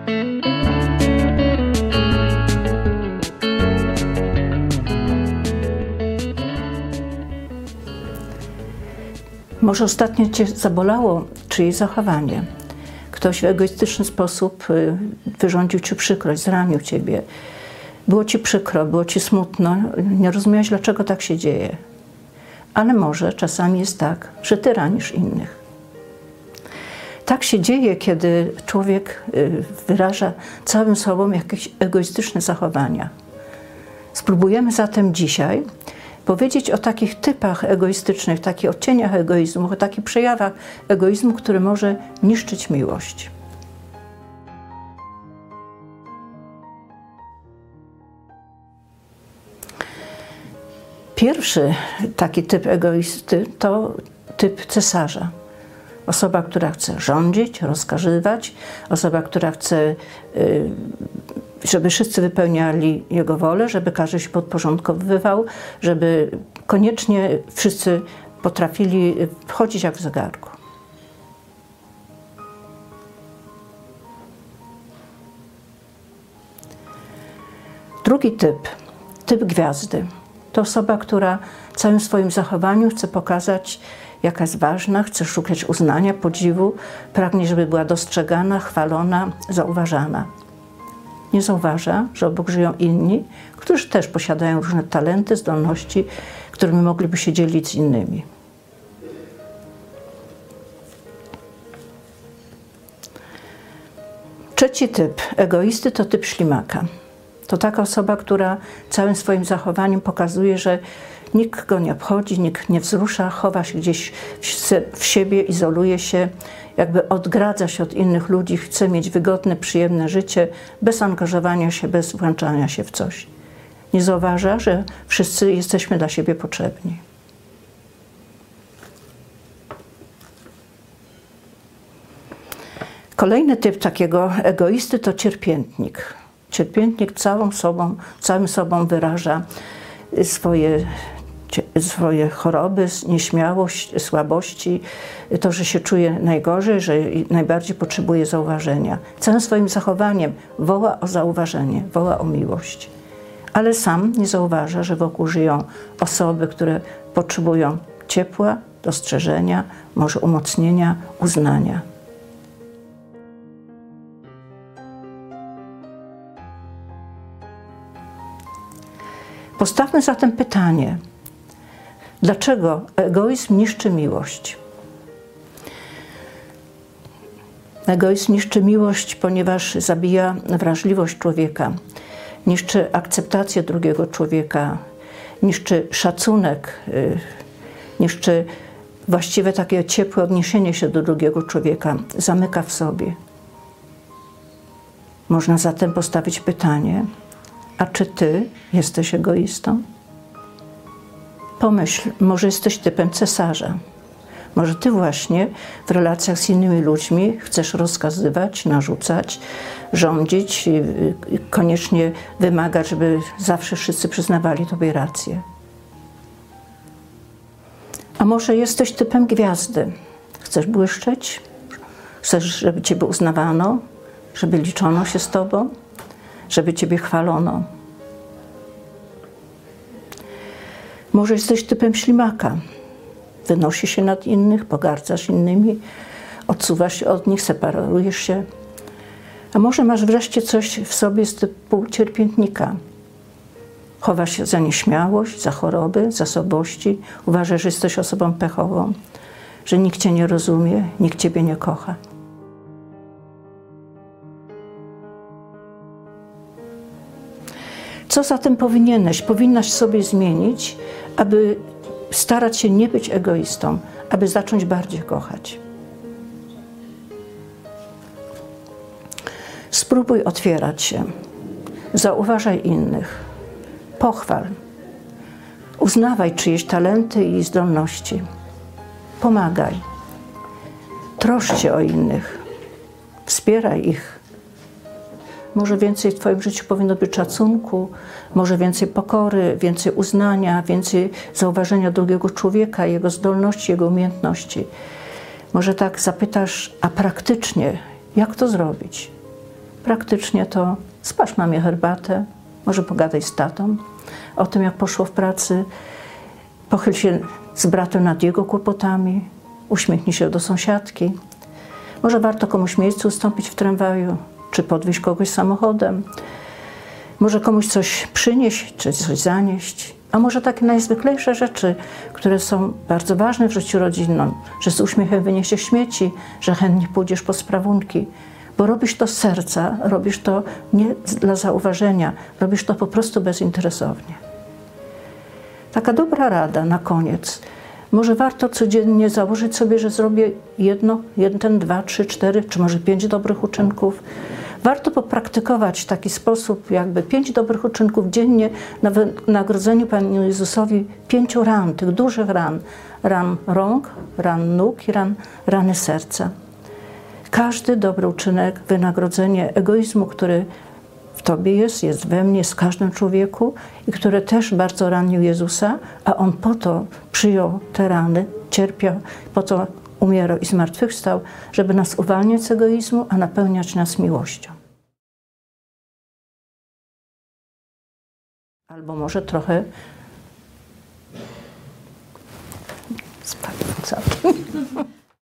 Może ostatnio Cię zabolało czyjeś zachowanie. Ktoś w egoistyczny sposób wyrządził Ci przykrość, zranił Ciebie. Było Ci przykro, było Ci smutno, nie rozumiałeś, dlaczego tak się dzieje. Ale może czasami jest tak, że Ty ranisz innych. Tak się dzieje, kiedy człowiek wyraża całym sobą jakieś egoistyczne zachowania. Spróbujemy zatem dzisiaj powiedzieć o takich typach egoistycznych, takich odcieniach egoizmu, o takich przejawach egoizmu, który może niszczyć miłość. Pierwszy taki typ egoisty to typ cesarza. Osoba, która chce rządzić, rozkazywać, osoba, która chce, żeby wszyscy wypełniali jego wolę, żeby każdy się podporządkowywał, żeby koniecznie wszyscy potrafili wchodzić jak w zegarku. Drugi typ gwiazdy. To osoba, która całym swoim zachowaniu chce pokazać, jaka jest ważna, chce szukać uznania, podziwu, pragnie, żeby była dostrzegana, chwalona, zauważana. Nie zauważa, że obok żyją inni, którzy też posiadają różne talenty, zdolności, którymi mogliby się dzielić z innymi. Trzeci typ egoisty to typ ślimaka. To taka osoba, która całym swoim zachowaniem pokazuje, że nikt go nie obchodzi, nikt nie wzrusza, chowa się gdzieś w siebie, izoluje się, jakby odgradza się od innych ludzi, chce mieć wygodne, przyjemne życie, bez angażowania się, bez włączania się w coś. Nie zauważa, że wszyscy jesteśmy dla siebie potrzebni. Kolejny typ takiego egoisty to cierpiętnik. Cierpiętnik całym sobą wyraża swoje choroby, nieśmiałość, słabości, to, że się czuje najgorzej, że najbardziej potrzebuje zauważenia. Całym swoim zachowaniem woła o zauważenie, woła o miłość. Ale sam nie zauważa, że wokół żyją osoby, które potrzebują ciepła, dostrzeżenia, może umocnienia, uznania. Postawmy zatem pytanie, dlaczego egoizm niszczy miłość? Egoizm niszczy miłość, ponieważ zabija wrażliwość człowieka, niszczy akceptację drugiego człowieka, niszczy szacunek, niszczy właściwe takie ciepłe odniesienie się do drugiego człowieka, zamyka w sobie. Można zatem postawić pytanie, a czy Ty jesteś egoistą? Pomyśl, może jesteś typem cesarza. Może Ty właśnie w relacjach z innymi ludźmi chcesz rozkazywać, narzucać, rządzić, koniecznie wymagać, żeby zawsze wszyscy przyznawali Tobie rację. A może jesteś typem gwiazdy. Chcesz błyszczeć? Chcesz, żeby Ciebie uznawano? Żeby liczono się z Tobą? Żeby Ciebie chwalono. Może jesteś typem ślimaka. Wynosi się nad innych, pogardzasz innymi, odsuwasz się od nich, separujesz się. A może masz wreszcie coś w sobie z typu cierpiętnika. Chowasz się za nieśmiałość, za choroby, za słabości. Uważasz, że jesteś osobą pechową, że nikt Cię nie rozumie, nikt Ciebie nie kocha. Co zatem powinnaś sobie zmienić, aby starać się nie być egoistą, aby zacząć bardziej kochać? Spróbuj otwierać się, zauważaj innych, pochwal, uznawaj czyjeś talenty i zdolności, pomagaj, troszcz się o innych, wspieraj ich. Może więcej w Twoim życiu powinno być szacunku, może więcej pokory, więcej uznania, więcej zauważenia drugiego człowieka, jego zdolności, jego umiejętności. Może tak zapytasz, a praktycznie, jak to zrobić? praktycznie to spasz mamie herbatę, może pogadaj z tatą o tym, jak poszło w pracy, pochyl się z bratem nad jego kłopotami, uśmiechnij się do sąsiadki. Może warto komuś miejscu ustąpić w tramwaju, czy podwieźć kogoś samochodem. Może komuś coś przynieść, czy coś zanieść. A może takie najzwyklejsze rzeczy, które są bardzo ważne w życiu rodzinnym, że z uśmiechem wyniesiesz śmieci, że chętnie pójdziesz po sprawunki, bo robisz to z serca, robisz to nie dla zauważenia, robisz to po prostu bezinteresownie. Taka dobra rada na koniec. Może warto codziennie założyć sobie, że zrobię jeden, 2, 3, 4, czy może 5 dobrych uczynków. Warto popraktykować w taki sposób, jakby 5 dobrych uczynków dziennie na wynagrodzeniu Panu Jezusowi 5 ran, tych dużych ran. Ran rąk, ran nóg i rany serca. Każdy dobry uczynek, wynagrodzenie egoizmu, który w Tobie jest we mnie, jest w każdym człowieku i który też bardzo ranił Jezusa, a On po to przyjął te rany, cierpiał, po to umierał i zmartwychwstał, żeby nas uwalniać z egoizmu, a napełniać nas miłością. Albo może trochę spadł całkiem.